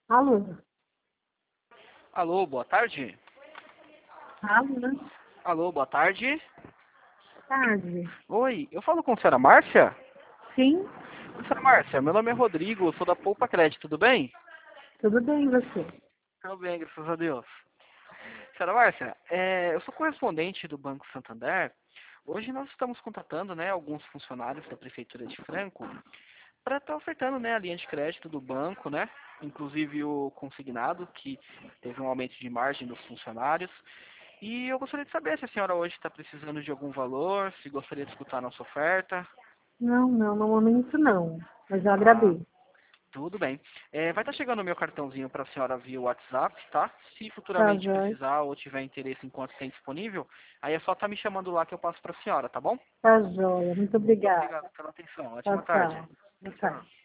Alô? Alô, boa tarde. Alô? Alô, boa tarde. Tarde. Oi, eu falo com a senhora Márcia? Sim? Oi, senhora Márcia, meu nome é Rodrigo, eu sou da Poupa Crédito, tudo bem? Tudo bem, e você? Tudo bem, graças a Deus. Senhora Márcia, eu sou correspondente do Banco Santander. Hoje nós estamos contratando, alguns funcionários da Prefeitura de Franco para estar ofertando, a linha de crédito do banco, inclusive o consignado, que teve um aumento de margem dos funcionários. E eu gostaria de saber se a senhora hoje está precisando de algum valor, se gostaria de escutar a nossa oferta. Não, não, no momento não. Mas eu Ah, agradeço. tudo bem. Vai estar chegando o meu cartãozinho para a senhora via WhatsApp, tá? Se Tá, futuramente jóia. precisar ou tiver interesse enquanto tem disponível, aí é só estar me chamando lá que eu passo para a senhora, tá bom? Tá, jóia. Muito Muito obrigada. obrigado pela atenção. Tchau, Ótima tarde. tchau. Boa Tchau. tarde.